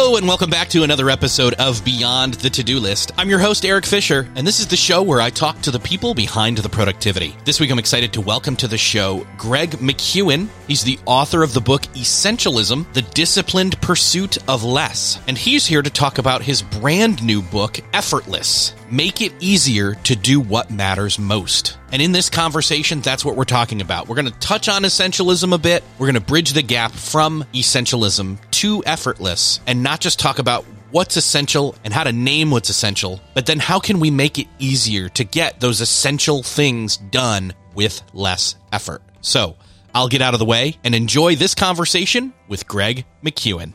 Hello, and welcome back to another episode of Beyond the To-Do List. I'm your host, Eric Fisher, and this is the show where I talk to the people behind the productivity. This week, I'm excited to welcome to the show Greg McKeown. He's the author of the book Essentialism, The Disciplined Pursuit of Less. And he's here to talk about his brand new book, Effortless. Make it easier to do what matters most. And in this conversation, that's what we're talking about. We're going to touch on essentialism a bit. We're going to bridge the gap from essentialism to effortless and not just talk about what's essential and how to name what's essential, but then how can we make it easier to get those essential things done with less effort? So I'll get out of the way and enjoy this conversation with Greg McKeown.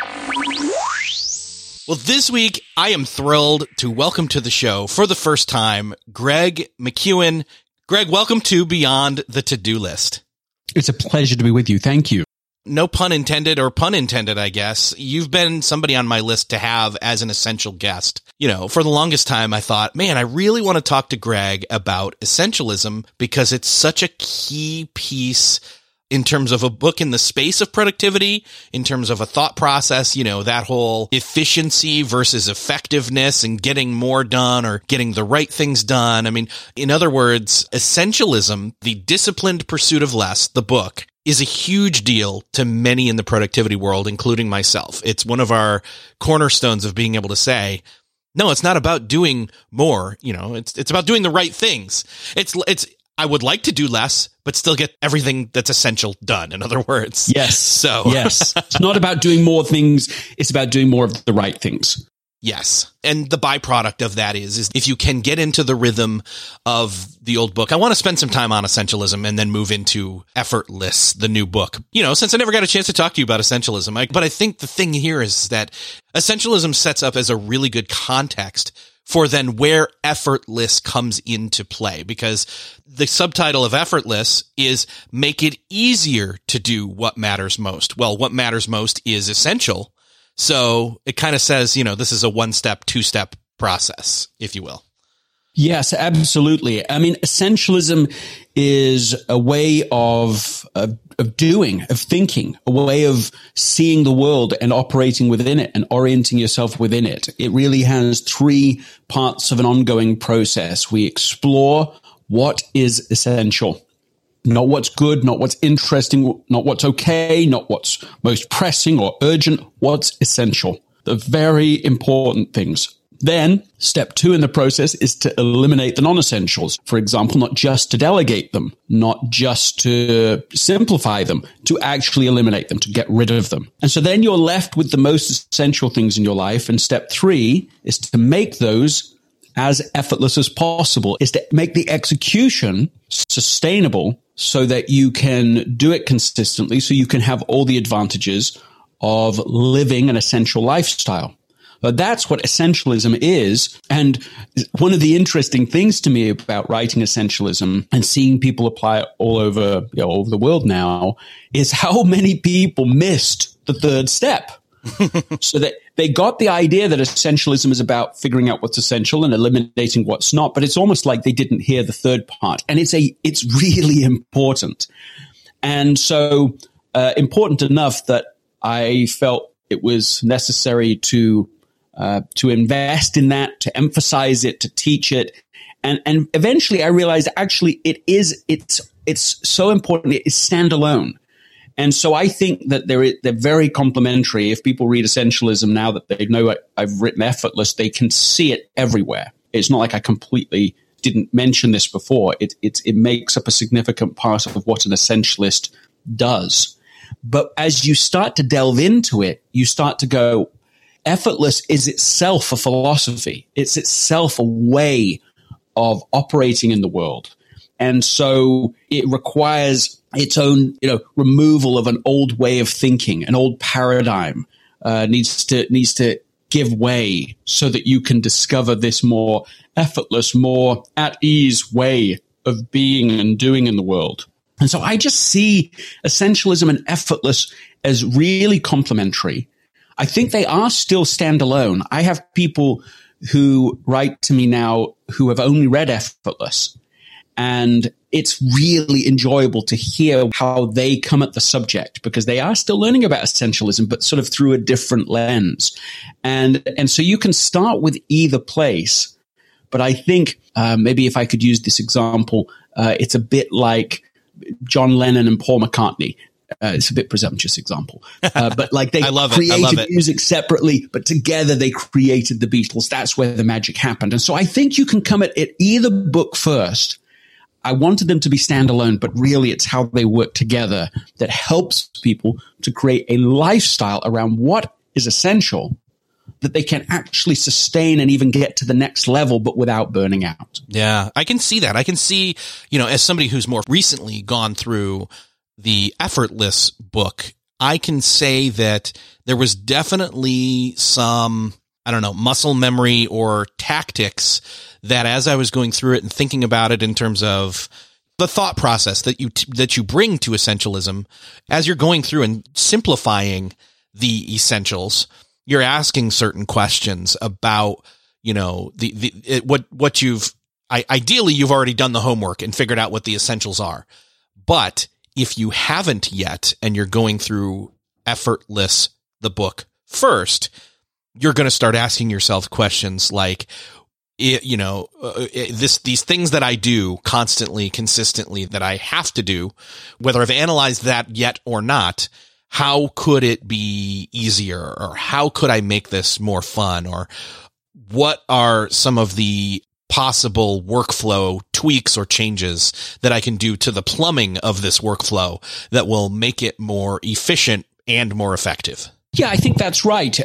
Well, this week, I am thrilled to welcome to the show for the first time, Greg McKeown. Greg, welcome to Beyond the To-Do List. It's a pleasure to be with you. Thank you. No pun intended, or pun intended, I guess. You've been somebody on my list to have as an essential guest. You know, for the longest time, I thought, man, I really want to talk to Greg about essentialism because it's such a key piece in terms of a book in the space of productivity, in terms of a thought process, you know, that whole efficiency versus effectiveness and getting more done or getting the right things done. I mean, in other words, essentialism, the disciplined pursuit of less, the book, is a huge deal to many in the productivity world, including myself. It's one of our cornerstones of being able to say, no, it's not about doing more. You know, it's about doing the right things. I would like to do less, but still get everything that's essential done. In other words. Yes. Yes. It's not about doing more things. It's about doing more of the right things. Yes. And the byproduct of that is if you can get into the rhythm of the old book. I want to spend some time on essentialism and then move into Effortless, the new book. You know, since I never got a chance to talk to you about essentialism, but I think the thing here is that essentialism sets up as a really good context for then where effortless comes into play, because the subtitle of Effortless is make it easier to do what matters most. Well, what matters most is essential. So it kind of says, you know, this is a one-step, two-step process, if you will. Yes, absolutely. I mean, essentialism is a way of doing, of thinking, a way of seeing the world and operating within it and orienting yourself within it. It really has three parts of an ongoing process. We explore what is essential, not what's good, not what's interesting, not what's okay, not what's most pressing or urgent, what's essential. The very important things. Then step 2 in the process is to eliminate the non-essentials. For example, not just to delegate them, not just to simplify them, to actually eliminate them, to get rid of them. And so then you're left with the most essential things in your life. And step 3 is to make those as effortless as possible, is to make the execution sustainable so that you can do it consistently, so you can have all the advantages of living an essential lifestyle. But that's what essentialism is. And one of the interesting things to me about writing essentialism and seeing people apply it all over the world now is how many people missed the third step. So that they got the idea that essentialism is about figuring out what's essential and eliminating what's not, but it's almost like they didn't hear the third part. And it's really important. And so important enough that I felt it was necessary to invest in that, to emphasize it, to teach it. And eventually I realized actually it's so important. It is standalone. And so I think that they're very complementary. If people read Essentialism now that they know I've written Effortless, they can see it everywhere. It's not like I completely didn't mention this before. It makes up a significant part of what an essentialist does. But as you start to delve into it, you start to go, Effortless is itself a philosophy. It's itself a way of operating in the world. And so it requires its own, removal of an old way of thinking, an old paradigm, needs to give way so that you can discover this more effortless, more at ease way of being and doing in the world. And so I just see essentialism and Effortless as really complementary. I think they are still standalone. I have people who write to me now who have only read Effortless. And it's really enjoyable to hear how they come at the subject, because they are still learning about essentialism, but sort of through a different lens. And so you can start with either place. But I think maybe if I could use this example, it's a bit like John Lennon and Paul McCartney. It's a bit presumptuous example, but like they created music separately, but together they created the Beatles. That's where the magic happened. And so I think you can come at it either book first. I wanted them to be standalone, but really it's how they work together that helps people to create a lifestyle around what is essential that they can actually sustain and even get to the next level, but without burning out. Yeah, I can see that. I can see, as somebody who's more recently gone through the Effortless book, I can say that there was definitely some, muscle memory or tactics that as I was going through it and thinking about it in terms of the thought process that you bring to essentialism, as you're going through and simplifying the essentials, you're asking certain questions about, what ideally you've already done the homework and figured out what the essentials are. But if you haven't yet, and you're going through Effortless, the book first, you're going to start asking yourself questions like, these things that I do constantly, consistently, that I have to do, whether I've analyzed that yet or not, how could it be easier, or how could I make this more fun, or what are some of the possible workflow tweaks or changes that I can do to the plumbing of this workflow that will make it more efficient and more effective? Yeah, I think that's right.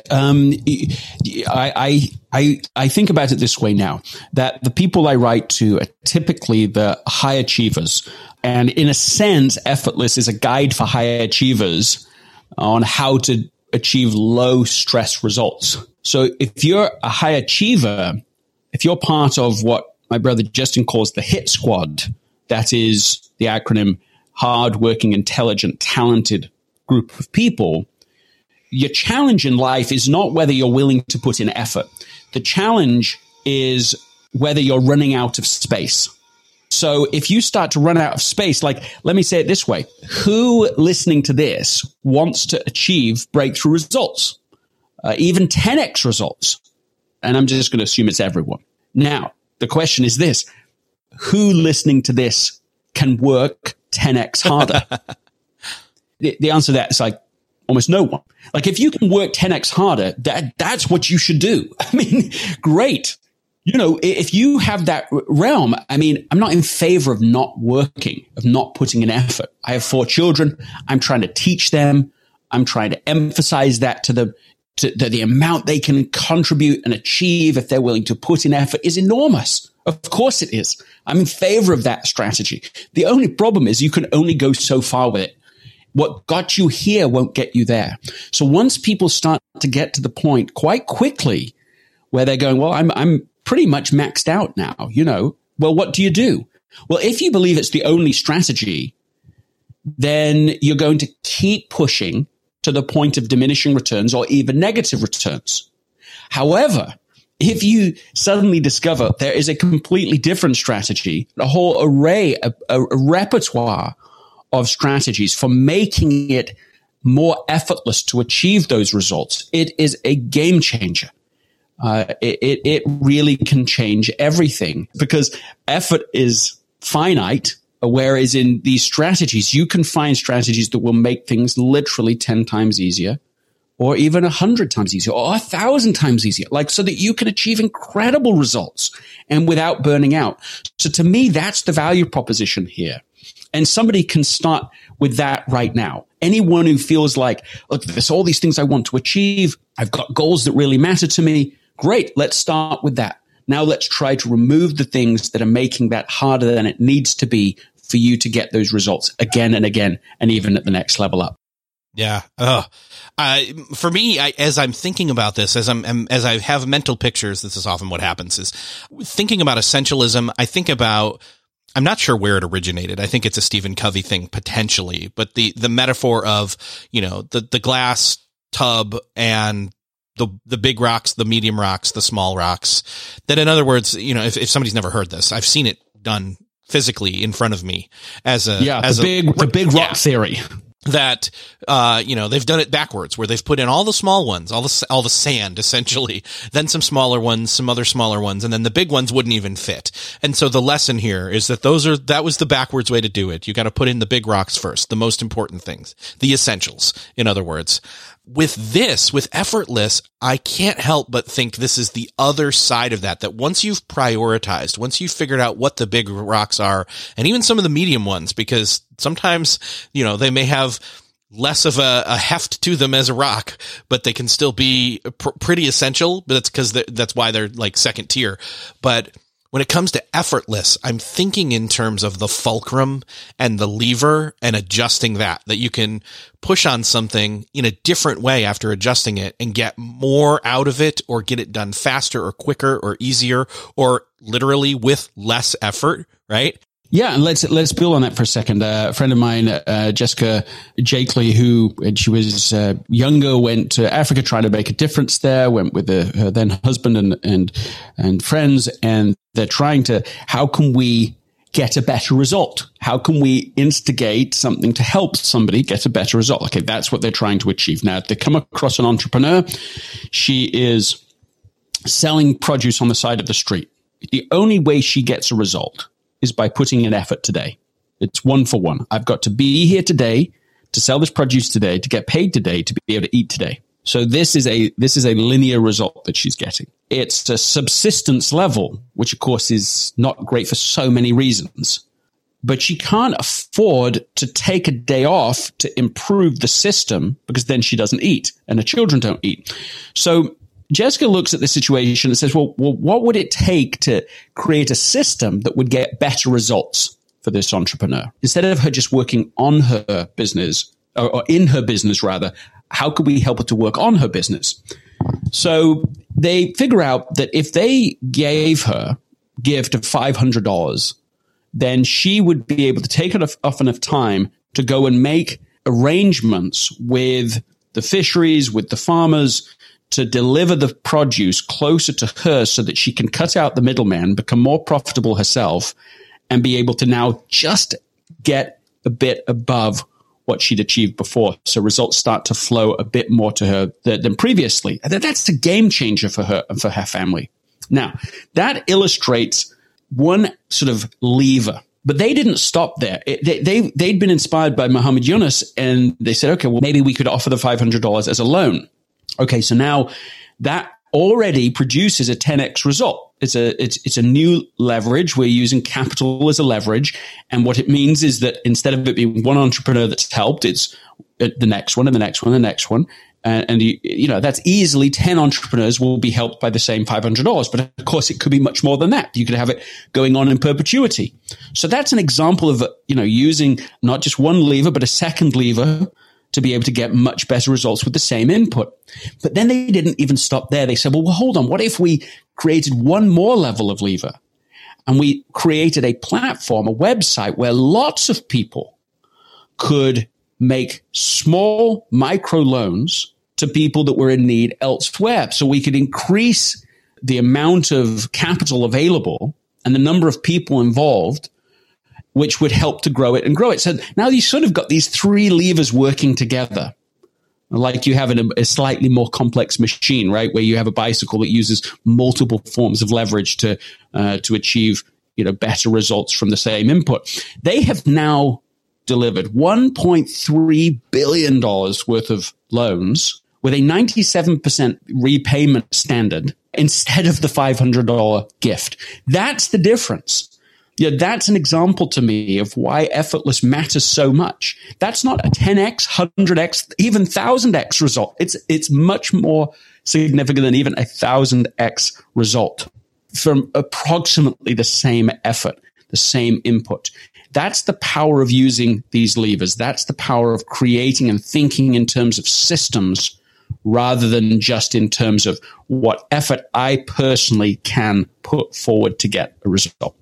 I think about it this way now, that the people I write to are typically the high achievers. And in a sense, Effortless is a guide for high achievers on how to achieve low stress results. So if you're a high achiever, if you're part of what my brother Justin calls the HIT squad, that is the acronym hard-working, intelligent, talented group of people, your challenge in life is not whether you're willing to put in effort. The challenge is whether you're running out of space. So if you start to run out of space, like, let me say it this way, who listening to this wants to achieve breakthrough results, even 10x results? And I'm just going to assume it's everyone. Now, the question is this: who listening to this can work 10x harder? The answer to that is like almost no one. Like, if you can work 10x harder, that's what you should do. I mean, great. If you have that realm, I mean, I'm not in favor of not working, of not putting in effort. I have 4 children. I'm trying to teach them. I'm trying to emphasize that to them. The amount they can contribute and achieve if they're willing to put in effort is enormous. Of course it is. I'm in favor of that strategy. The only problem is you can only go so far with it. What got you here won't get you there. So once people start to get to the point quite quickly where they're going, well, I'm pretty much maxed out now, well, what do you do? Well, if you believe it's the only strategy, then you're going to keep pushing to the point of diminishing returns or even negative returns. However, if you suddenly discover there is a completely different strategy, a whole array, a repertoire of strategies for making it more effortless to achieve those results, it is a game changer. It really can change everything, because effort is finite. Whereas in these strategies, you can find strategies that will make things literally 10 times easier, or even 100 times easier, or 1,000 times easier, like so that you can achieve incredible results and without burning out. So to me, that's the value proposition here. And somebody can start with that right now. Anyone who feels like, look, there's all these things I want to achieve. I've got goals that really matter to me. Great. Let's start with that. Now let's try to remove the things that are making that harder than it needs to be for you to get those results again and again, and even at the next level up. Yeah. For me, as I'm thinking about this, as I have mental pictures, this is often what happens, is thinking about essentialism. I think about, I'm not sure where it originated. I think it's a Stephen Covey thing potentially, but the metaphor of, the glass tub and the big rocks, the medium rocks, the small rocks, that in other words, if somebody's never heard this, I've seen it done physically in front of me as a the big rock theory. That, they've done it backwards, where they've put in all the small ones, all the sand, essentially, then some smaller ones, some other smaller ones, and then the big ones wouldn't even fit. And so the lesson here is that that was the backwards way to do it. You got to put in the big rocks first, the most important things, the essentials, in other words. With Effortless, I can't help but think this is the other side of that once you've prioritized, once you've figured out what the big rocks are, and even some of the medium ones, because sometimes, they may have less of a heft to them as a rock, but they can still be pretty essential, but that's why they're like second tier. But when it comes to Effortless, I'm thinking in terms of the fulcrum and the lever and adjusting that you can push on something in a different way after adjusting it and get more out of it, or get it done faster or quicker or easier, or literally with less effort, right? Yeah, and let's build on that for a second. A friend of mine, Jessica Jakely, when she was younger, went to Africa trying to make a difference there, went with her then husband and friends, and they're trying to, how can we get a better result? How can we instigate something to help somebody get a better result? Okay, that's what they're trying to achieve. Now, they come across an entrepreneur. She is selling produce on the side of the street. The only way she gets a result is by putting in effort today. It's 1 for 1. I've got to be here today to sell this produce today, to get paid today, to be able to eat today. So this is a linear result that she's getting. It's a subsistence level, which of course is not great for so many reasons. But she can't afford to take a day off to improve the system, because then she doesn't eat and her children don't eat. So Jessica looks at the situation and says, well, what would it take to create a system that would get better results for this entrepreneur? Instead of her just working on her business, or in her business rather, how could we help her to work on her business? So they figure out that if they gave her gift of $500, then she would be able to take off enough time to go and make arrangements with the fisheries, with the farmers, to deliver the produce closer to her so that she can cut out the middleman, become more profitable herself, and be able to now just get a bit above what she'd achieved before. So results start to flow a bit more to her than previously. And that's a game changer for her and for her family. Now, that illustrates one sort of lever. But they didn't stop there. They'd been inspired by Muhammad Yunus, and they said, okay, well, maybe we could offer the $500 as a loan. Okay, so now that already produces a 10x result. It's a new leverage. We're using capital as a leverage. And what it means is that instead of it being one entrepreneur that's helped, it's the next one and the next one and the next one. And that's easily 10 entrepreneurs will be helped by the same $500. But of course, it could be much more than that. You could have it going on in perpetuity. So that's an example of, using not just one lever, but a second lever to be able to get much better results with the same input. But then they didn't even stop there. They said, well, hold on. What if we created one more level of lever, and we created a platform, a website where lots of people could make small micro loans to people that were in need elsewhere. So we could increase the amount of capital available and the number of people involved, which would help to grow it and grow it. So now you sort of got these three levers working together, like you have in a slightly more complex machine, right? Where you have a bicycle that uses multiple forms of leverage to achieve, better results from the same input. They have now delivered $1.3 billion worth of loans with a 97% repayment standard instead of the $500 gift. That's the difference. That's an example to me of why Effortless matters so much. That's not a 10x, 100x, even 1000x result. It's much more significant than even a 1000x result from approximately the same effort, the same input. That's the power of using these levers. That's the power of creating and thinking in terms of systems rather than just in terms of what effort I personally can put forward to get a result.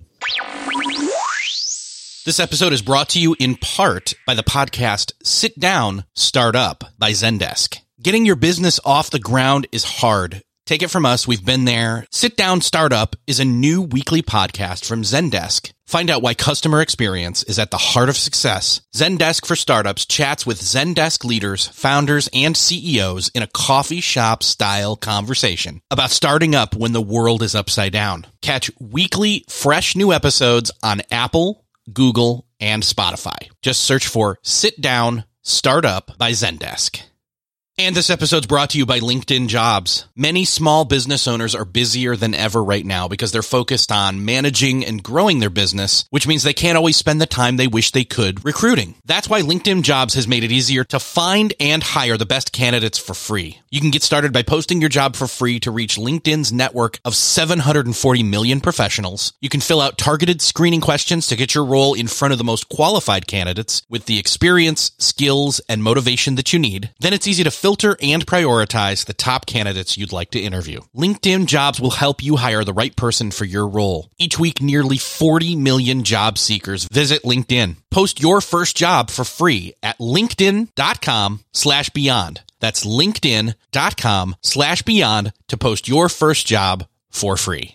This episode is brought to you in part by the podcast Sit Down, Start Up by Zendesk. Getting your business off the ground is hard. Take it from us, we've been there. Sit Down, Start Up is a new weekly podcast from Zendesk Find out why customer experience is at the heart of success. Zendesk for Startups chats with Zendesk leaders, founders, and CEOs in a coffee shop style conversation about starting up when the world is upside down. Catch weekly, fresh new episodes on Apple, Google, and Spotify. Just search for Sit Down, Startup by Zendesk. And this episode's brought to you by LinkedIn Jobs. Many small business owners are busier than ever right now because they're focused on managing and growing their business, which means they can't always spend the time they wish they could recruiting. That's why LinkedIn Jobs has made it easier to find and hire the best candidates for free. You can get started by posting your job for free to reach LinkedIn's network of 740 million professionals. You can fill out targeted screening questions to get your role in front of the most qualified candidates with the experience, skills, and motivation that you need. Then it's easy to filter and prioritize the top candidates you'd like to interview. LinkedIn Jobs will help you hire the right person for your role. Each week, nearly 40 million job seekers visit LinkedIn. Post your first job for free at linkedin.com/beyond. That's linkedin.com/beyond to post your first job for free.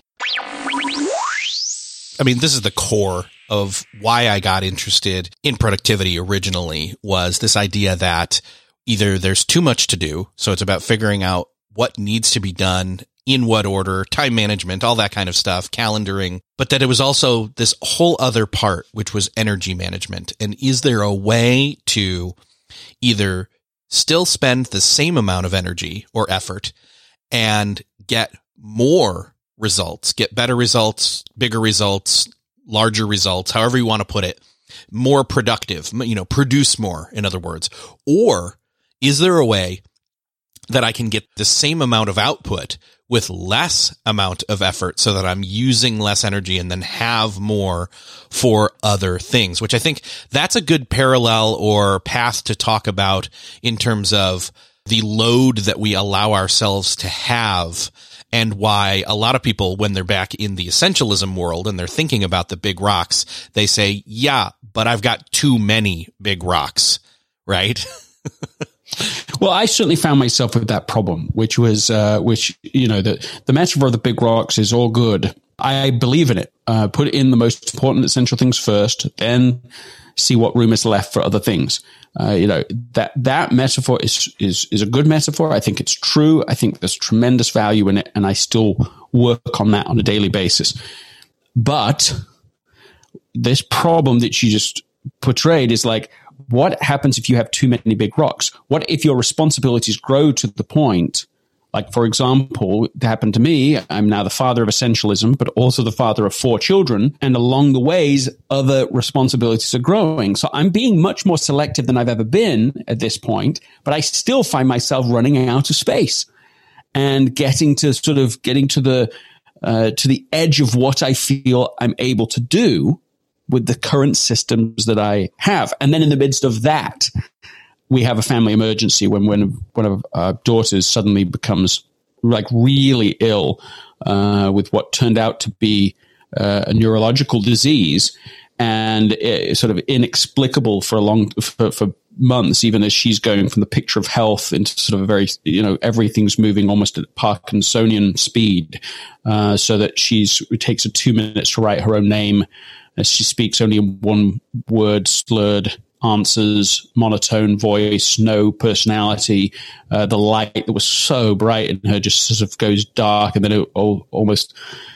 I mean, this is the core of why I got interested in productivity originally, was this idea that either there's too much to do, so it's about figuring out what needs to be done, in what order, time management, all that kind of stuff, calendaring, but that it was also this whole other part, which was energy management. And is there a way to either still spend the same amount of energy or effort and get more results, get better results, bigger results, larger results, however you want to put it, more productive, produce more, in other words? Or is there a way that I can get the same amount of output with less amount of effort so that I'm using less energy and then have more for other things? Which I think that's a good parallel or path to talk about in terms of the load that we allow ourselves to have, and why a lot of people, when they're back in the essentialism world and they're thinking about the big rocks, they say, yeah, but I've got too many big rocks, right? Well, I certainly found myself with that problem, which was, the metaphor of the big rocks is all good. I believe in it. Put in the most important essential things first, then see what room is left for other things. That metaphor is a good metaphor. I think it's true. I think there's tremendous value in it, and I still work on that on a daily basis. But this problem that you just portrayed is like, what happens if you have too many big rocks? What if your responsibilities grow to the point, like, for example, it happened to me. I'm now the father of essentialism, but also the father of 4 children. And along the ways, other responsibilities are growing. So I'm being much more selective than I've ever been at this point, but I still find myself running out of space and getting to the edge of what I feel I'm able to do with the current systems that I have. And then in the midst of that, we have a family emergency when one of our daughters suddenly becomes like really ill with what turned out to be a neurological disease, and sort of inexplicable for months, even as she's going from the picture of health into sort of a very, everything's moving almost at Parkinsonian speed, so that it takes her 2 minutes to write her own name. She speaks only in one word, slurred answers, monotone voice, no personality. The light that was so bright in her just sort of goes dark, and then it almost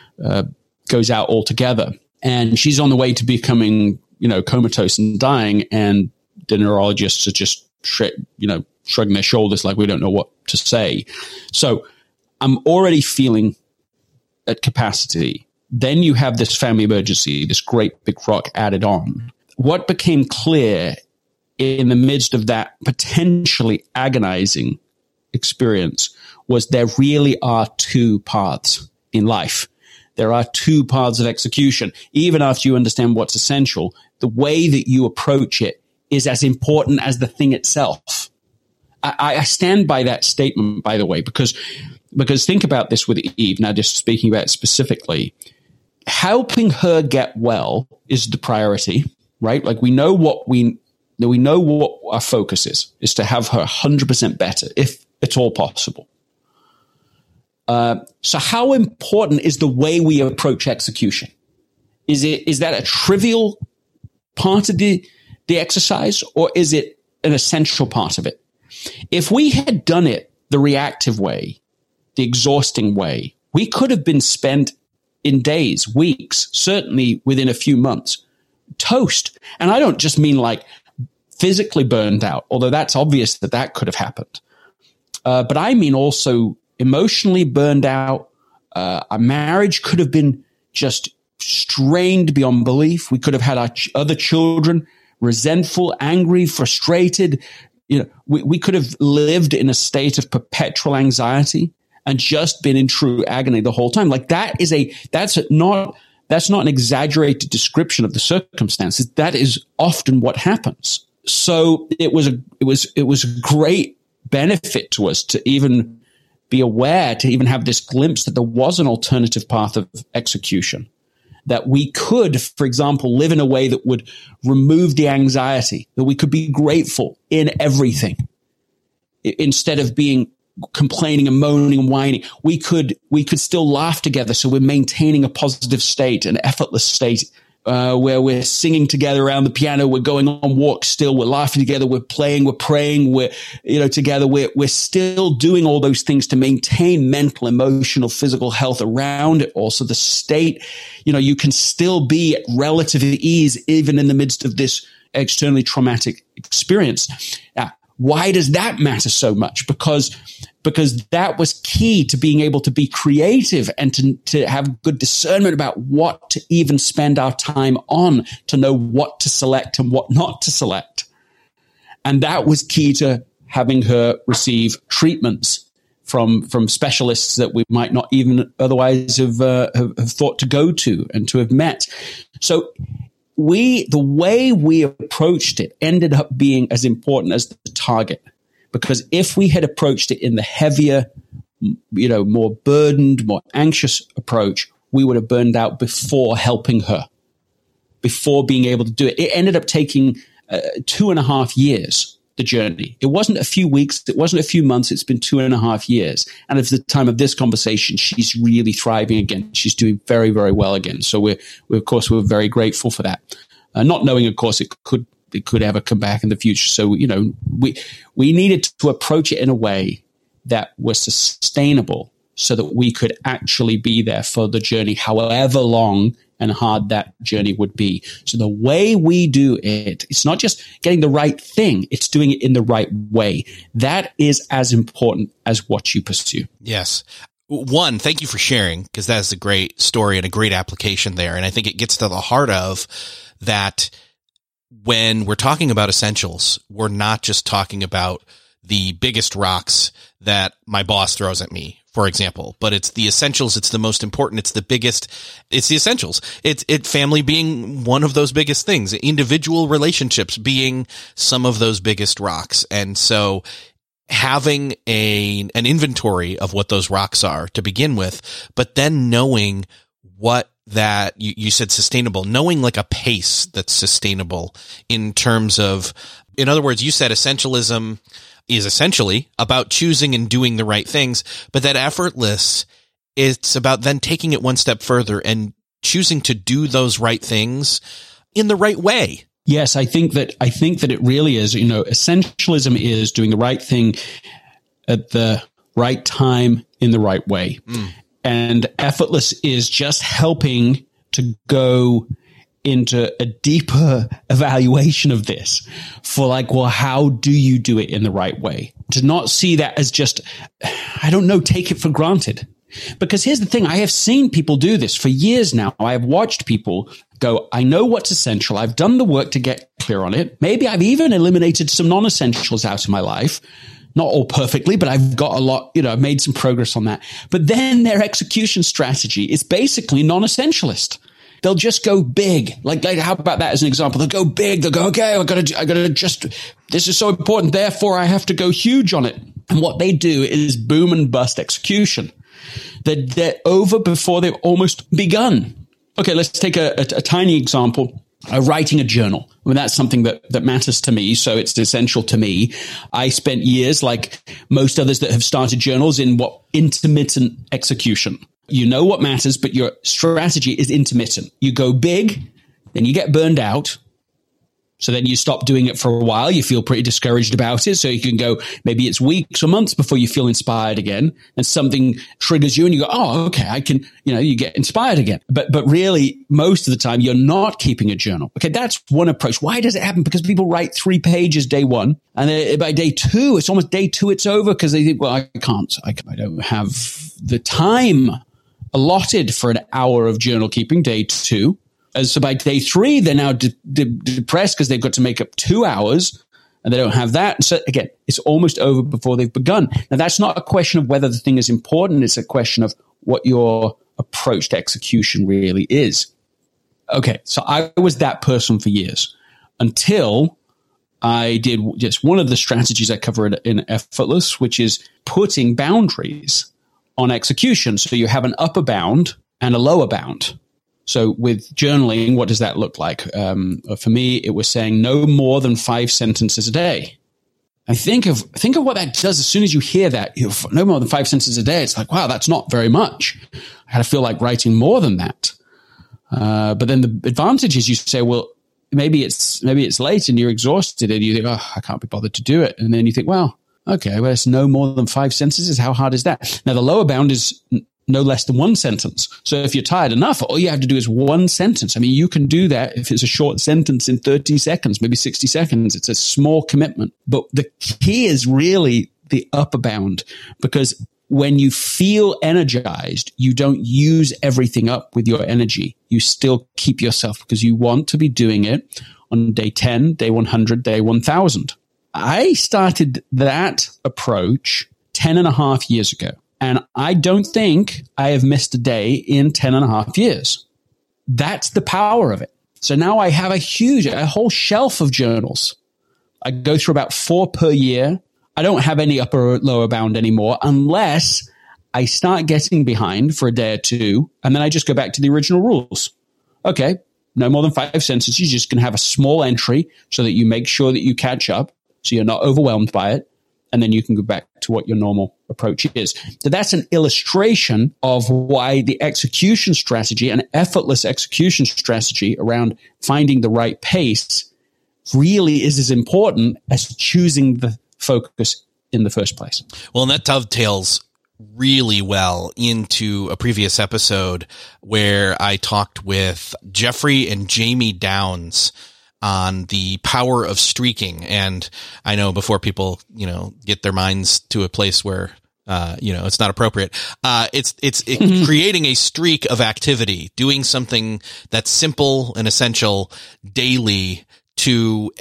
goes out altogether. And she's on the way to becoming, comatose and dying. And the neurologists are just, shrugging their shoulders like we don't know what to say. So I'm already feeling at capacity. Then you have this family emergency, this great big rock added on. What became clear in the midst of that potentially agonizing experience was there really are 2 paths in life. There are 2 paths of execution. Even after you understand what's essential, the way that you approach it is as important as the thing itself. I stand by that statement, by the way, because think about this with Eve. Now, just speaking about it specifically, helping her get well is the priority, right? Like we know what our focus is to have her 100% better, if it's all possible. So how important is the way we approach execution? Is that a trivial part of the exercise, or is it an essential part of it? If we had done it the reactive way, the exhausting way, we could have been spent in days, weeks, certainly within a few months, toast. And I don't just mean like physically burned out, although that's obvious that could have happened. But I mean also emotionally burned out. Our marriage could have been just strained beyond belief. We could have had our other children resentful, angry, frustrated. We could have lived in a state of perpetual anxiety and just been in true agony the whole time. Like that's not an exaggerated description of the circumstances. That is often what happens. So it was a great benefit to us to even be aware, to even have this glimpse that there was an alternative path of execution, that we could, for example, live in a way that would remove the anxiety, that we could be grateful in everything instead of being complaining and moaning and whining. We could still laugh together. So we're maintaining a positive state, an effortless state, where we're singing together around the piano, we're going on walks still, we're laughing together, we're playing, we're praying, we're, together, we're still doing all those things to maintain mental, emotional, physical health around it. Also the state, you can still be at relative ease even in the midst of this externally traumatic experience. Now, why does that matter so much? Because that was key to being able to be creative and to have good discernment about what to even spend our time on, to know what to select and what not to select. And that was key to having her receive treatments from specialists that we might not even otherwise have thought to go to and to have met. So the way we approached it ended up being as important as the target. Because if we had approached it in the heavier, more burdened, more anxious approach, we would have burned out before helping her, before being able to do it. It ended up taking 2.5 years, the journey. It wasn't a few weeks. It wasn't a few months. It's been 2.5 years. And at the time of this conversation, she's really thriving again. She's doing very, very well again. So we're very grateful for that. Not knowing, of course, it could ever come back in the future. So, we needed to approach it in a way that was sustainable so that we could actually be there for the journey, however long and hard that journey would be. So the way we do it, it's not just getting the right thing, it's doing it in the right way. That is as important as what you pursue. Yes. One, thank you for sharing, because that is a great story and a great application there. And I think it gets to the heart of that. When we're talking about essentials, we're not just talking about the biggest rocks that my boss throws at me, for example, but it's the essentials. It's the most important. It's the biggest. It's the essentials. It's family being one of those biggest things, individual relationships being some of those biggest rocks. And so having an inventory of what those rocks are to begin with, but then knowing what that you said sustainable, knowing like a pace that's sustainable in terms of, in other words, you said essentialism is essentially about choosing and doing the right things, but that effortless, it's about then taking it one step further and choosing to do those right things in the right way. Yes, I think that it really is, essentialism is doing the right thing at the right time in the right way. And effortless is just helping to go into a deeper evaluation of this for how do you do it in the right way? To not see that as just, take it for granted. Because here's the thing, I have seen people do this for years now. I have watched people go, I know what's essential. I've done the work to get clear on it. Maybe I've even eliminated some non-essentials out of my life. Not all perfectly, but I've got a lot, I've made some progress on that. But then their execution strategy is basically non-essentialist. They'll just go big. Like how about that as an example? They'll go big. They'll go, okay, I gotta just, this is so important. Therefore I have to go huge on it. And what they do is boom and bust execution. They're over before they've almost begun. Okay, let's take a tiny example. Writing a journal. I mean, that's something that matters to me. So it's essential to me. I spent years, like most others that have started journals, in intermittent execution. You know what matters, but your strategy is intermittent. You go big, then you get burned out. So then you stop doing it for a while. You feel pretty discouraged about it. So you can go, maybe it's weeks or months before you feel inspired again. And something triggers you and you go, oh, okay, I can, you get inspired again. But really, most of the time, you're not keeping a journal. Okay, that's one approach. Why does it happen? Because people write 3 pages day one. And then by day 2, it's almost day 2, it's over because they think, well, I can't. I don't have the time allotted for an hour of journal keeping, day 2. So by day 3, they're now depressed because they've got to make up 2 hours and they don't have that. And so again, it's almost over before they've begun. Now, that's not a question of whether the thing is important. It's a question of what your approach to execution really is. Okay, so I was that person for years until I did just one of the strategies I cover in Effortless, which is putting boundaries on execution. So you have an upper bound and a lower bound. So with journaling, what does that look like? For me, it was saying no more than 5 sentences a day. And think of what that does. As soon as you hear that, no more than 5 sentences a day, it's like, wow, that's not very much. I had to feel like writing more than that. But then the advantage is you say, well, maybe it's late and you're exhausted and you think, oh, I can't be bothered to do it. And then you think, well, okay, well, it's no more than 5 sentences. How hard is that? Now, the lower bound is no less than 1 sentence. So if you're tired enough, all you have to do is 1 sentence. I mean, you can do that if it's a short sentence in 30 seconds, maybe 60 seconds. It's a small commitment. But the key is really the upper bound, because when you feel energized, you don't use everything up with your energy. You still keep yourself because you want to be doing it on day 10, day 100, day 1000. I started that approach 10 and a half years ago. And I don't think I have missed a day in 10 and a half years. That's the power of it. So now I have a whole shelf of journals. I go through about 4 per year. I don't have any upper or lower bound anymore unless I start getting behind for a day or 2. And then I just go back to the original rules. Okay, no more than 5 sentences. You're just going to have a small entry so that you make sure that you catch up so you're not overwhelmed by it. And then you can go back to what your normal approach is. So that's an illustration of why the execution strategy, an effortless execution strategy around finding the right pace, really is as important as choosing the focus in the first place. Well, and that dovetails really well into a previous episode where I talked with Jeffrey and Jamie Downs on the power of streaking. And I know before people, get their minds to a place where, it's not appropriate. It's creating a streak of activity, doing something that's simple and essential daily to,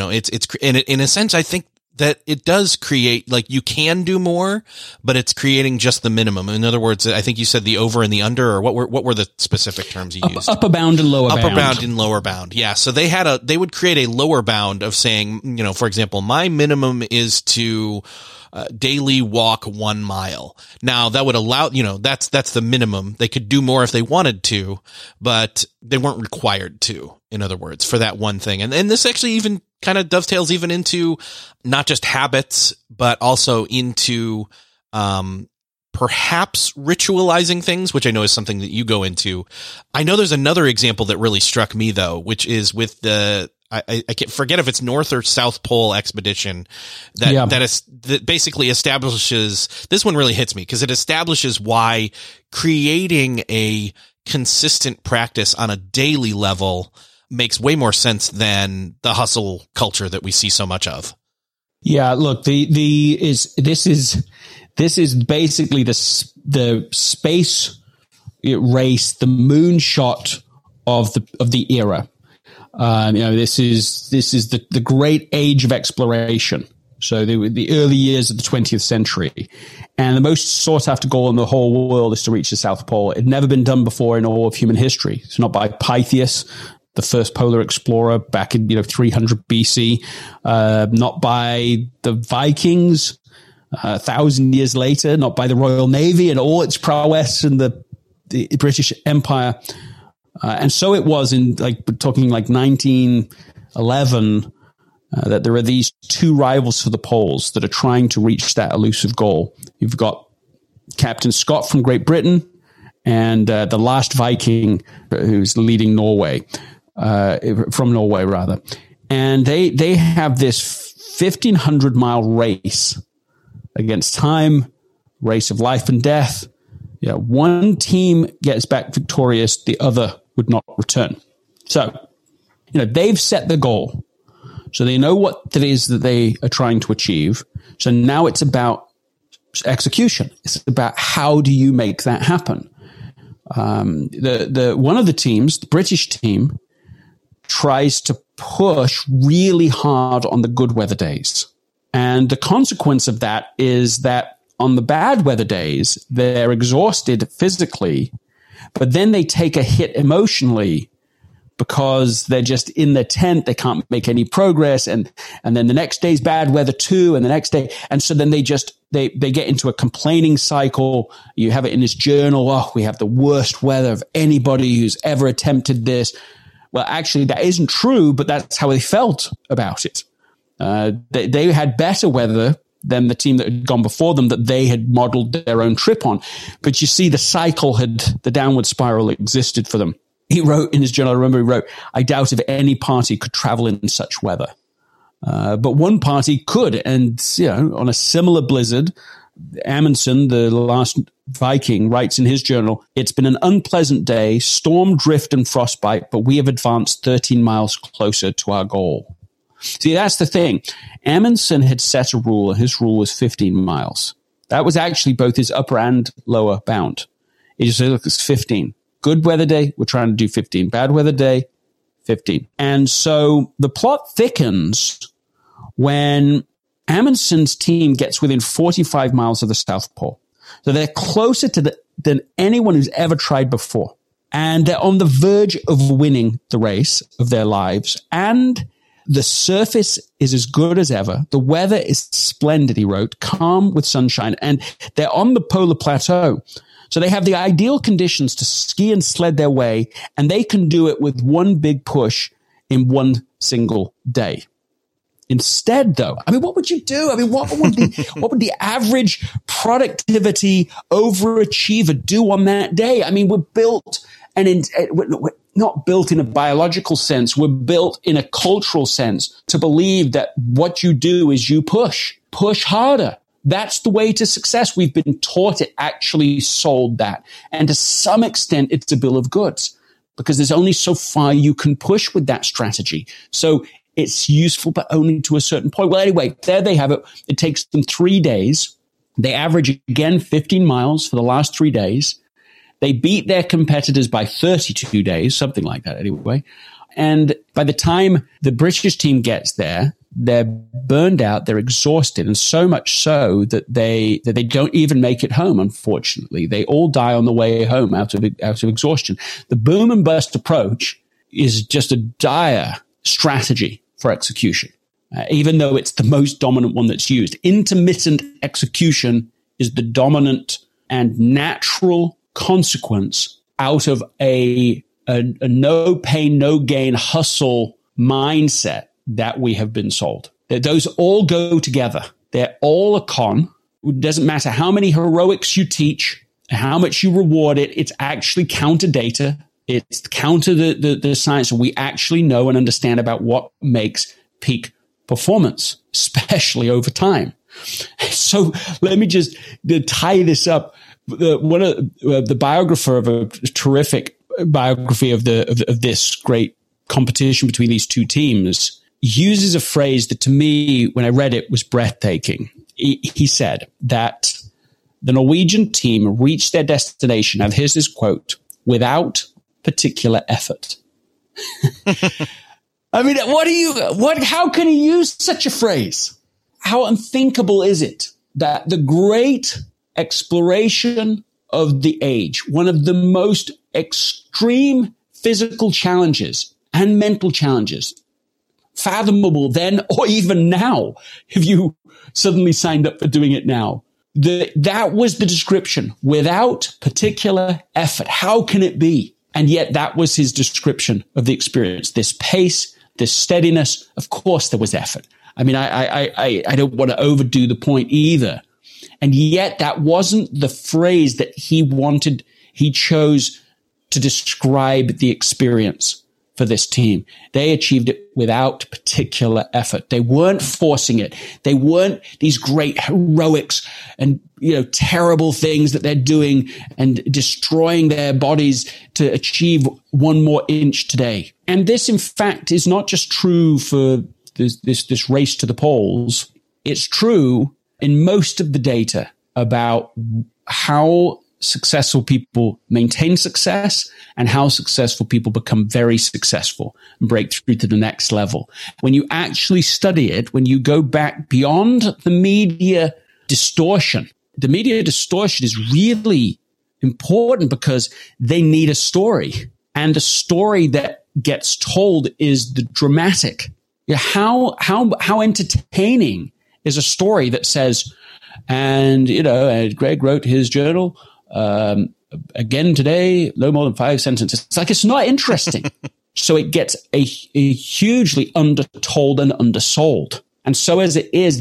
in a sense, I think that it does create, like, you can do more, but it's creating just the minimum. In other words, I think you said the over and the under, or what were the specific terms you used? Upper bound and lower bound. Upper bound and lower bound. Yeah. So they would create a lower bound of saying, for example, my minimum is to daily walk 1 mile. Now that would allow, that's the minimum. They could do more if they wanted to, but they weren't required to, in other words, for that one thing. And this actually even kind of dovetails even into not just habits, but also into, perhaps ritualizing things, which I know is something that you go into. I know there's another example that really struck me though, which is with I can't forget if it's North or South Pole expedition that basically establishes, this one really hits me because it establishes why creating a consistent practice on a daily level makes way more sense than the hustle culture that we see so much of. Yeah, look, this is basically the space race, the moonshot of the era. This is the great age of exploration. So the early years of the 20th century, and the most sought after goal in the whole world is to reach the South Pole. It had never been done before in all of human history. It's not by Pytheas, the first polar explorer back in 300 BC, not by the Vikings 1,000 years later, not by the Royal Navy and all its prowess in the British Empire. And so it was in talking 1911 that there are these 2 rivals for the poles that are trying to reach that elusive goal. You've got Captain Scott from Great Britain and the last Viking who's leading Norway, from Norway rather. And they have this 1,500-mile race against time, race of life and death. Yeah, one team gets back victorious, the other would not return. So, they've set the goal. So they know what it is that they are trying to achieve. So now it's about execution. It's about how do you make that happen? One of the teams, the British team, tries to push really hard on the good weather days. And the consequence of that is that on the bad weather days, they're exhausted physically, but then they take a hit emotionally because they're just in their tent. They can't make any progress. And then the next day's bad weather too. And the next day. And so then they get into a complaining cycle. You have it in this journal. Oh, we have the worst weather of anybody who's ever attempted this. Well, actually, that isn't true, but that's how they felt about it. They had better weather than the team that had gone before them that they had modeled their own trip on. But you see, the downward spiral existed for them. He wrote in his journal, I remember he wrote, I doubt if any party could travel in such weather. But one party could. And, on a similar blizzard, Amundsen, the last Viking, writes in his journal, it's been an unpleasant day, storm, drift, and frostbite, but we have advanced 13 miles closer to our goal. See, that's the thing. Amundsen had set a rule, and his rule was 15 miles. That was actually both his upper and lower bound. He just said, look, it's 15. Good weather day, we're trying to do 15. Bad weather day, 15. And so the plot thickens when Amundsen's team gets within 45 miles of the South Pole. So they're closer than anyone who's ever tried before. And they're on the verge of winning the race of their lives. And the surface is as good as ever. The weather is splendid, he wrote, calm with sunshine. And they're on the polar plateau. So they have the ideal conditions to ski and sled their way, and they can do it with one big push in one single day. Instead, though, what would you do? What would the average productivity overachiever do on that day? We're built, we're not built in a biological sense. We're built in a cultural sense to believe that what you do is you push harder. That's the way to success. We've been taught it, actually sold that. And to some extent, it's a bill of goods because there's only so far you can push with that strategy. So it's useful, but only to a certain point. Well, anyway, there they have it. It takes them 3 days. They average, again, 15 miles for the last 3 days. They beat their competitors by 32 days, something like that anyway. And by the time the British team gets there, they're burned out, they're exhausted, and so much so that they don't even make it home, unfortunately. They all die on the way home out of exhaustion. The boom and bust approach is just a dire strategy for execution, even though it's the most dominant one that's used. Intermittent execution is the dominant and natural consequence out of a no pain, no gain hustle mindset that we have been sold. Those all go together. They're all a con. It doesn't matter how many heroics you teach, how much you reward it. It's actually counter data. It's counter the science. We actually know and understand about what makes peak performance, especially over time. So let me just tie this up. One of the biographer of a terrific biography of this great competition between these two teams uses a phrase that to me, when I read it, was breathtaking. He said that the Norwegian team reached their destination, and here's his quote, without particular effort. How can he use such a phrase? How unthinkable is it that the great exploration of the age, one of the most extreme physical challenges and mental challenges fathomable then or even now, if you suddenly signed up for doing it now, that was the description, without particular effort. How can it be? And yet that was his description of the experience. This pace, this steadiness, of course there was effort. I don't want to overdo the point either. And yet that wasn't the phrase that he wanted He chose to describe the experience for this team. They achieved it without particular effort. They weren't forcing it. They weren't these great heroics and, terrible things that they're doing and destroying their bodies to achieve one more inch today. And this, in fact, is not just true for this race to the polls. It's true in most of the data about how successful people maintain success and how successful people become very successful and break through to the next level. When you actually study it, when you go back beyond the media distortion, the media distortion is really important because they need a story. And the story that gets told is the dramatic. How entertaining is a story that says, and, Greg wrote his journal, again today, no more than 5 sentences. It's like, it's not interesting. So it gets a hugely undertold and undersold. And so as it is,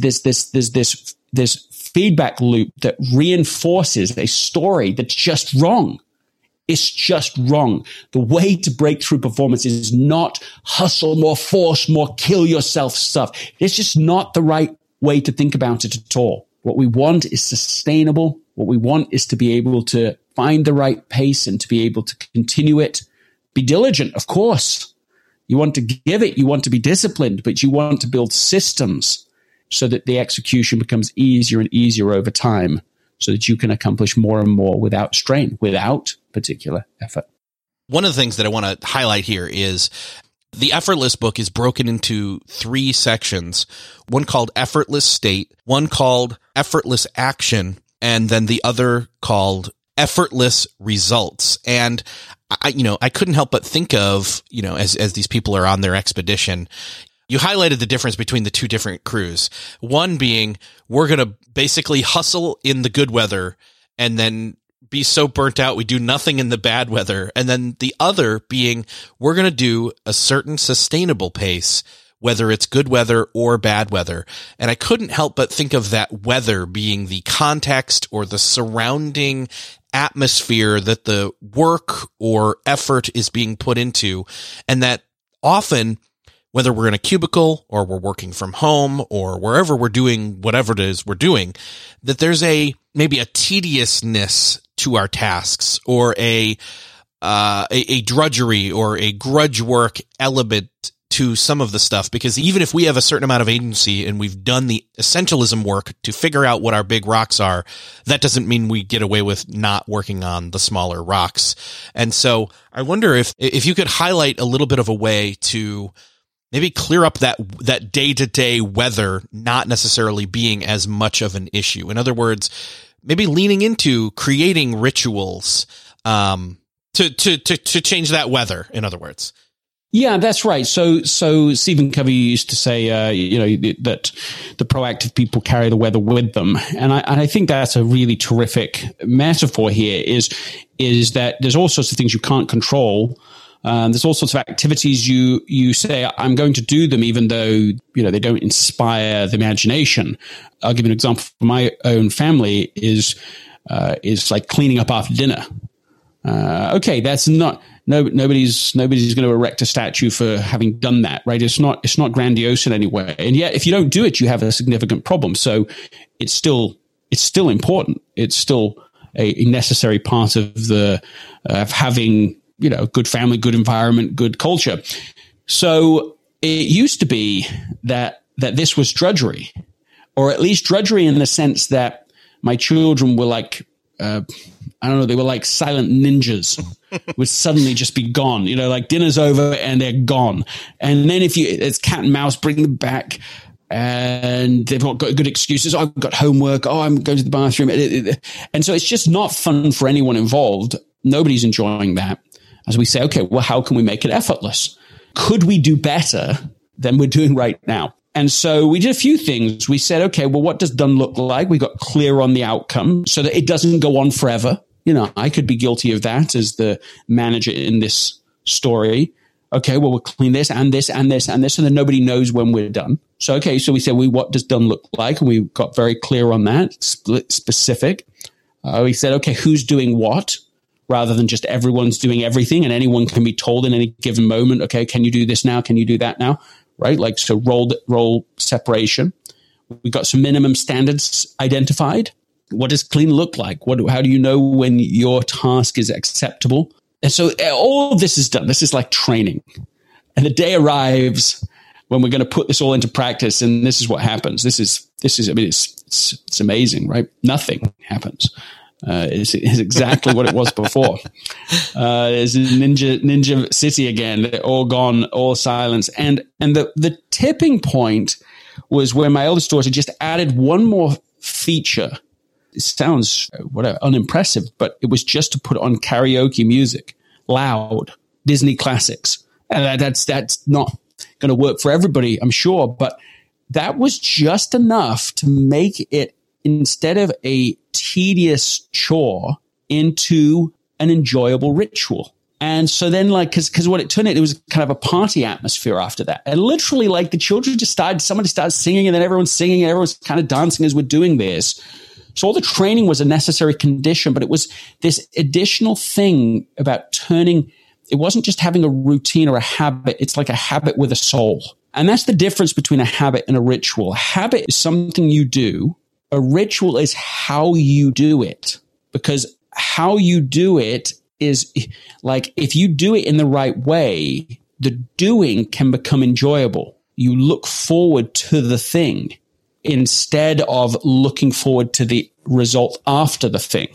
this feedback loop that reinforces a story that's just wrong. It's just wrong. The way to break through performance is not hustle, more force, more kill yourself stuff. It's just not the right way to think about it at all. What we want is sustainable. What we want is to be able to find the right pace and to be able to continue it. Be diligent, of course. You want to give it. You want to be disciplined, but you want to build systems so that the execution becomes easier and easier over time so that you can accomplish more and more without strain, without particular effort. One of the things that I want to highlight here is the Effortless book is broken into 3 sections, one called Effortless State, one called Effortless Action, and then the other called Effortless Results. And I couldn't help but think of, as these people are on their expedition, you highlighted the difference between the 2 different crews. One being, we're going to basically hustle in the good weather and then be so burnt out we do nothing in the bad weather. And then the other being, we're going to do a certain sustainable pace, whether it's good weather or bad weather. And I couldn't help but think of that weather being the context or the surrounding atmosphere that the work or effort is being put into. And that often, whether we're in a cubicle or we're working from home or wherever we're doing whatever it is we're doing, that there's maybe a tediousness to our tasks or a drudgery or a grudge work element to some of the stuff, because even if we have a certain amount of agency and we've done the essentialism work to figure out what our big rocks are, that doesn't mean we get away with not working on the smaller rocks. And so I wonder if you could highlight a little bit of a way to maybe clear up that day-to-day weather not necessarily being as much of an issue. In other words, maybe leaning into creating rituals to change that weather, in other words. Yeah, that's right. So Stephen Covey used to say, that the proactive people carry the weather with them. And I think that's a really terrific metaphor here is that there's all sorts of things you can't control. There's all sorts of activities you say, I'm going to do them, even though, they don't inspire the imagination. I'll give you an example from my own family is like cleaning up after dinner. Okay, that's not, nobody's going to erect a statue for having done that, right? It's not grandiose in any way. And yet, if you don't do it, you have a significant problem. So it's still important. It's still a necessary part of of having, good family, good environment, good culture. So it used to be that this was drudgery, or at least drudgery in the sense that my children were like, they were like silent ninjas would suddenly just be gone, like dinner's over and they're gone. And then it's cat and mouse, bring them back. And they've got good excuses. Oh, I've got homework. Oh, I'm going to the bathroom. And so it's just not fun for anyone involved. Nobody's enjoying that. As we say, okay, well, how can we make it effortless? Could we do better than we're doing right now? And so we did a few things. We said, okay, well, what does done look like? We got clear on the outcome so that it doesn't go on forever. I could be guilty of that as the manager in this story. Okay, well, we'll clean this and this and this and this, and then nobody knows when we're done. So, okay, so we said, what does done look like? And we got very clear on that, specific. We said, okay, who's doing what? rather than just everyone's doing everything and anyone can be told in any given moment, okay, can you do this now? Can you do that now? Right? Like, so role separation. We got some minimum standards identified. What does clean look like? How do you know when your task is acceptable? And so all of this is done. This is like training. And the day arrives when we're going to put this all into practice. And this is what happens. This is, I mean, it's amazing, right? Nothing happens. It's exactly what it was before. It's Ninja City again. They're all gone, all silence. And the tipping point was where my eldest daughter just added one more feature. It sounds unimpressive, but it was just to put on karaoke music, loud Disney classics. And that's not going to work for everybody, I'm sure, but that was just enough to make it, instead of a tedious chore, into an enjoyable ritual. And so then, like, because what it turned out, it was kind of a party atmosphere after that. And literally, like, the children somebody started singing, and then everyone's singing, and everyone's kind of dancing as we're doing this. So all the training was a necessary condition, but it was this additional thing about turning, it wasn't just having a routine or a habit. It's like a habit with a soul. And that's the difference between a habit and a ritual. A habit is something you do. A ritual is how you do it, because how you do it is like, if you do it in the right way, the doing can become enjoyable. You look forward to the thing instead of looking forward to the result after the thing.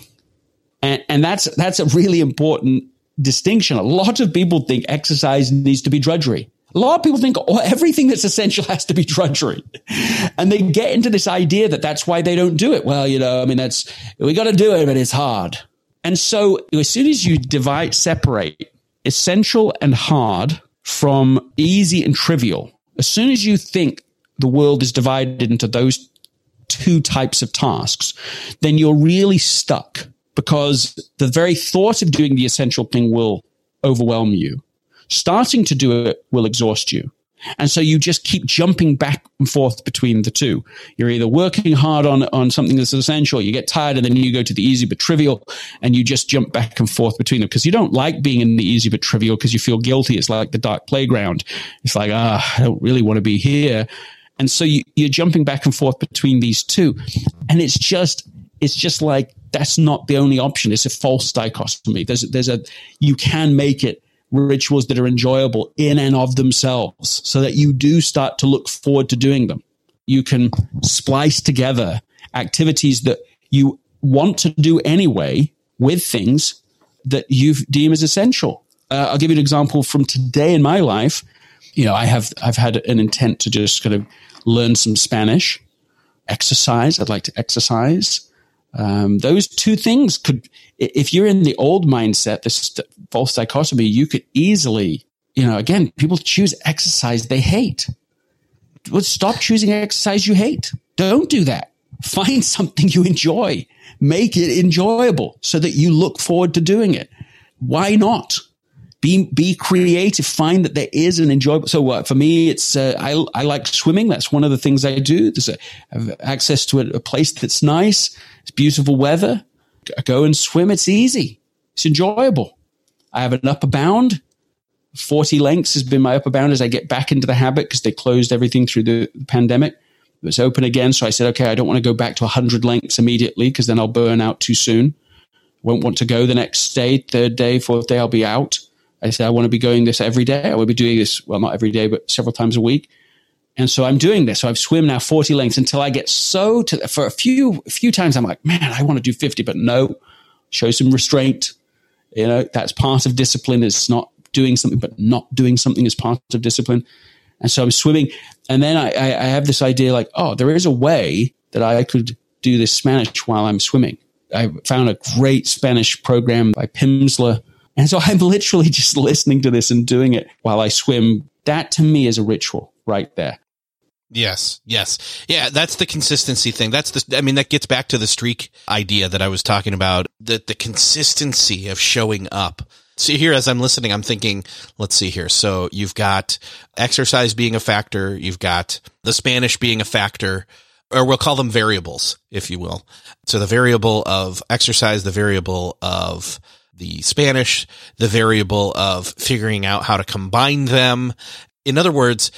And that's a really important distinction. A lot of people think exercise needs to be drudgery. A lot of people think everything that's essential has to be drudgery. And they get into this idea that that's why they don't do it. Well, I mean, we got to do it, but it's hard. And so as soon as you separate essential and hard from easy and trivial, as soon as you think the world is divided into those two types of tasks, then you're really stuck, because the very thought of doing the essential thing will overwhelm you. Starting to do it will exhaust you. And so you just keep jumping back and forth between the two. You're either working hard on something that's essential, you get tired, and then you go to the easy but trivial, and you just jump back and forth between them, because you don't like being in the easy but trivial, because you feel guilty. It's like the dark playground. It's like, I don't really want to be here. And so you're jumping back and forth between these two. And it's just like, that's not the only option. It's a false dichotomy. You can make it rituals that are enjoyable in and of themselves, so that you do start to look forward to doing them. You can splice together activities that you want to do anyway with things that you deem as essential. I'll give you an example from today in my life. I've had an intent to just kind of learn some Spanish, exercise. I'd like to exercise. Those two things could, if you're in the old mindset, this false dichotomy, you could easily, again, people choose exercise they hate. Well, stop choosing exercise you hate. Don't do that. Find something you enjoy. Make it enjoyable so that you look forward to doing it. Why not? Be creative. Find that there is an enjoyable. So for me, it's I like swimming. That's one of the things I do. I have access to a place that's nice. It's beautiful weather. I go and swim. It's easy. It's enjoyable. I have an upper bound. 40 lengths has been my upper bound as I get back into the habit, because they closed everything through the pandemic. It was open again. So I said, okay, I don't want to go back to 100 lengths immediately, because then I'll burn out too soon. Won't want to go the next day, third day, fourth day, I'll be out. I said, I want to be going this every day. I will be doing this, well, not every day, but several times a week. And so I'm doing this. So I've swim now 40 lengths until I get for a few times, I'm like, man, I want to do 50, but no, show some restraint. That's part of discipline. It's not doing something, but not doing something is part of discipline. And so I'm swimming. And then I have this idea like, there is a way that I could do this Spanish while I'm swimming. I found a great Spanish program by Pimsleur. And so I'm literally just listening to this and doing it while I swim. That to me is a ritual right there. Yes. Yeah, that's the consistency thing. That gets back to the streak idea that I was talking about, the consistency of showing up. So here, as I'm listening, I'm thinking, let's see here. So you've got exercise being a factor. You've got the Spanish being a factor, or we'll call them variables, if you will. So the variable of exercise, the variable of the Spanish, the variable of figuring out how to combine them. In other words,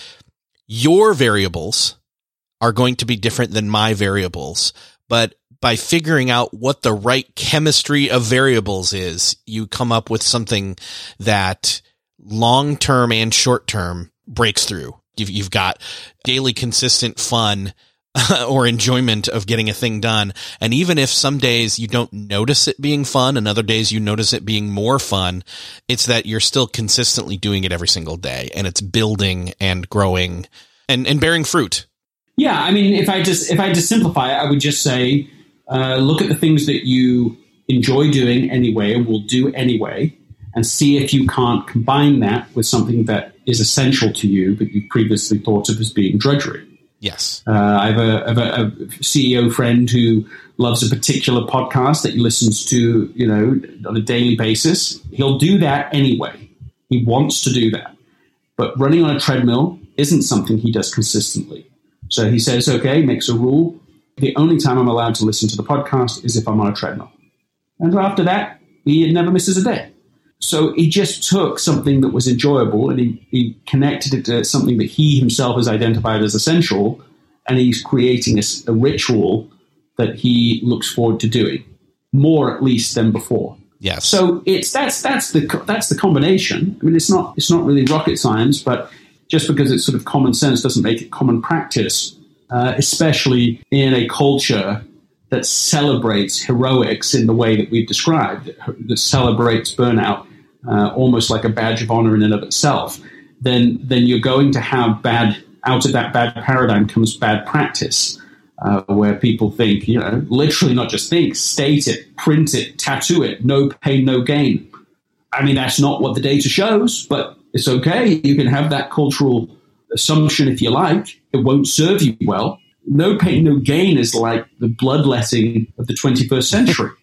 your variables are going to be different than my variables, but by figuring out what the right chemistry of variables is, you come up with something that long-term and short-term breaks through. You've got daily consistent fun or enjoyment of getting a thing done. And even if some days you don't notice it being fun and other days you notice it being more fun, it's that you're still consistently doing it every single day, and it's building and growing and bearing fruit. Yeah. I mean, if I just simplify it, I would just say, look at the things that you enjoy doing anyway and will do anyway, and see if you can't combine that with something that is essential to you but you previously thought of as being drudgery. Yes. I have a CEO friend who loves a particular podcast that he listens to, on a daily basis. He'll do that anyway. He wants to do that. But running on a treadmill isn't something he does consistently. So he says, okay, makes a rule. The only time I'm allowed to listen to the podcast is if I'm on a treadmill. And after that, he never misses a day. So he just took something that was enjoyable and he connected it to something that he himself has identified as essential, and he's creating a ritual that he looks forward to doing more, at least, than before. Yes. So that's the combination. I mean, it's not really rocket science, but just because it's sort of common sense doesn't make it common practice, especially in a culture that celebrates heroics in the way that we've described, that celebrates burnout almost like a badge of honor in and of itself. Then you're going to have out of that bad paradigm comes bad practice, where people think, literally not just think, state it, print it, tattoo it, no pain, no gain. I mean, that's not what the data shows, but it's okay. You can have that cultural assumption if you like. It won't serve you well. No pain, no gain is like the bloodletting of the 21st century.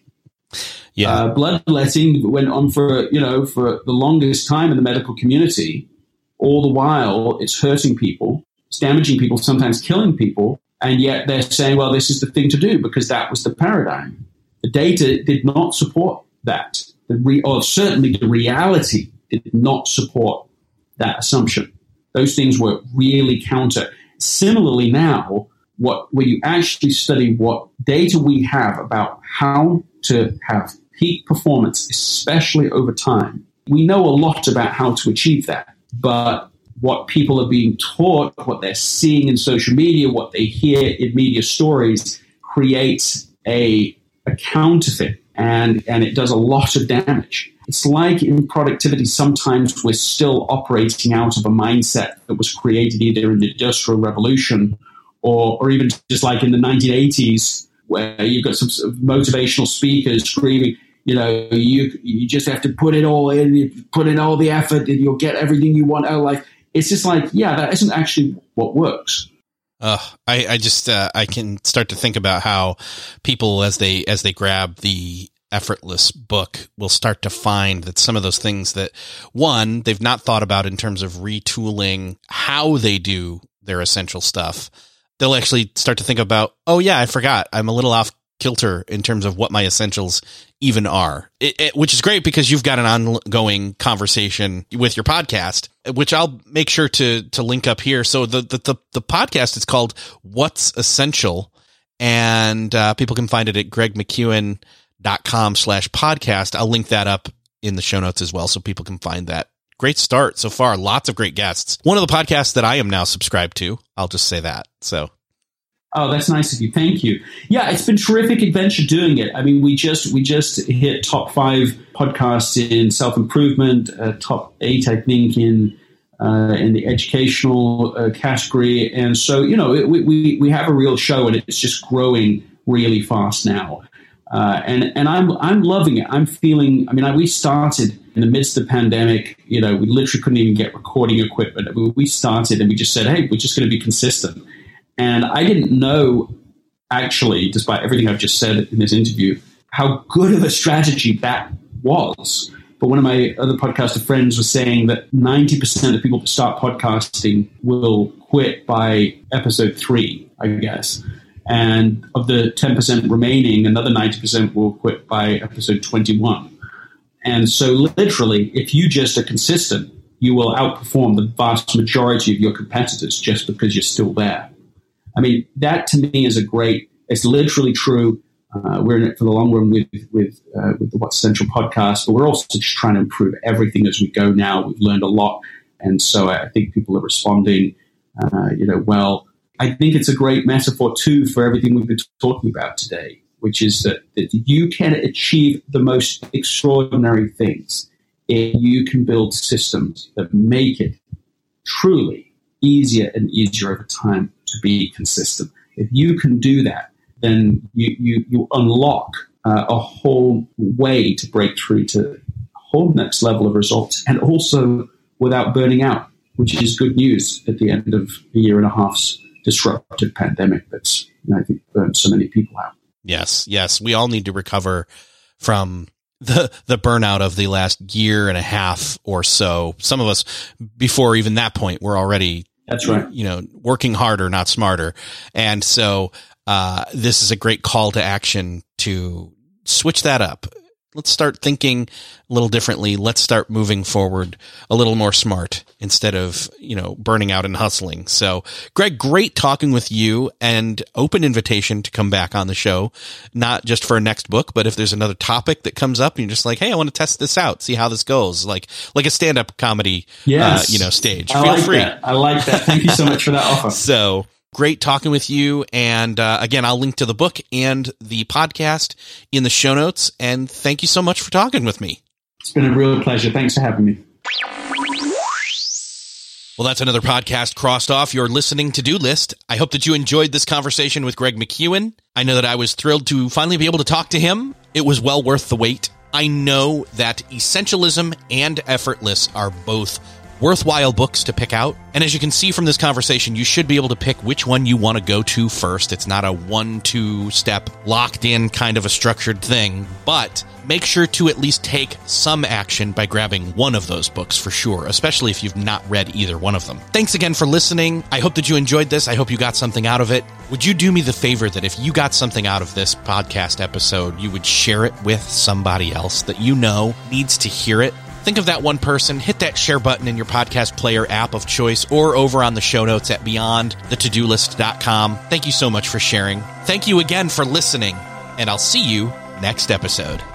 Yeah, bloodletting went on for the longest time in the medical community. All the while, it's hurting people, it's damaging people, sometimes killing people, and yet they're saying, well, this is the thing to do because that was the paradigm. The data did not support that. Or certainly the reality did not support that assumption. Those things were really counter. Similarly now, when you actually study what data we have about how to have peak performance, especially over time, we know a lot about how to achieve that. But what people are being taught, what they're seeing in social media, what they hear in media stories creates a counterfeit, and it does a lot of damage. It's like in productivity, sometimes we're still operating out of a mindset that was created either in the Industrial Revolution or even just like in the 1980s, where you've got some sort of motivational speakers screaming, you just have to put it all in, you put in all the effort, and you'll get everything you want out of life. It's just like, that isn't actually what works. I can start to think about how people, as they grab the Effortless book, will start to find that some of those things that, one, they've not thought about in terms of retooling how they do their essential stuff. They'll actually start to think about, oh yeah, I forgot, I'm a little off kilter in terms of what my essentials even are, which is great because you've got an ongoing conversation with your podcast, which I'll make sure to link up here. So the podcast is called What's Essential, and people can find it at gregmckeown.com/podcast. I'll link that up in the show notes as well, so people can find that. Great start so far. Lots of great guests. One of the podcasts that I am now subscribed to. I'll just say that. So. Oh, that's nice of you. Thank you. Yeah, it's been terrific adventure doing it. I mean, we just hit top 5 podcasts in self-improvement, top 8, I think, in the educational category. And so, we have a real show, and it's just growing really fast now. And I'm loving it. I'm feeling, we started in the midst of the pandemic, we literally couldn't even get recording equipment. We started and we just said, hey, we're just going to be consistent. And I didn't know, actually, despite everything I've just said in this interview, how good of a strategy that was. But one of my other podcaster friends was saying that 90% of people that start podcasting will quit by episode 3, I guess. And of the 10% remaining, another 90% will quit by episode 21. And so literally, if you just are consistent, you will outperform the vast majority of your competitors just because you're still there. I mean, that to me is it's literally true. We're in it for the long run with the What's Essential podcast, but we're also just trying to improve everything as we go now. We've learned a lot. And so I think people are responding, well. I think it's a great metaphor, too, for everything we've been talking about today, which is that you can achieve the most extraordinary things if you can build systems that make it truly easier and easier over time to be consistent. If you can do that, then you unlock a whole way to break through to a whole next level of results, and also without burning out, which is good news at the end of a year and a half's disruptive pandemic that's, I think, burned so many people out. Yes. We all need to recover from the burnout of the last year and a half or so. Some of us, before even that point, were already, that's right, working harder, not smarter. And so this is a great call to action to switch that up. Let's start thinking a little differently. Let's start moving forward a little more smart instead of, burning out and hustling. So, Greg, great talking with you, and open invitation to come back on the show, not just for a next book, but if there's another topic that comes up and you're just like, hey, I want to test this out, see how this goes, like a stand-up comedy, stage. Feel free. I like that. Thank you so much for that offer. So, great talking with you. And again, I'll link to the book and the podcast in the show notes. And thank you so much for talking with me. It's been a real pleasure. Thanks for having me. Well, that's another podcast crossed off your listening to-do list. I hope that you enjoyed this conversation with Greg McKeown. I know that I was thrilled to finally be able to talk to him. It was well worth the wait. I know that Essentialism and Effortless are both worthwhile books to pick out. And as you can see from this conversation, you should be able to pick which one you want to go to first. It's not a 1-2 step locked in kind of a structured thing, but make sure to at least take some action by grabbing one of those books for sure, especially if you've not read either one of them. Thanks again for listening. I hope that you enjoyed this. I hope you got something out of it. Would you do me the favor that if you got something out of this podcast episode, you would share it with somebody else that you know needs to hear it? Think of that one person, hit that share button in your podcast player app of choice or over on the show notes at beyondthetodolist.com. Thank you so much for sharing. Thank you again for listening, and I'll see you next episode.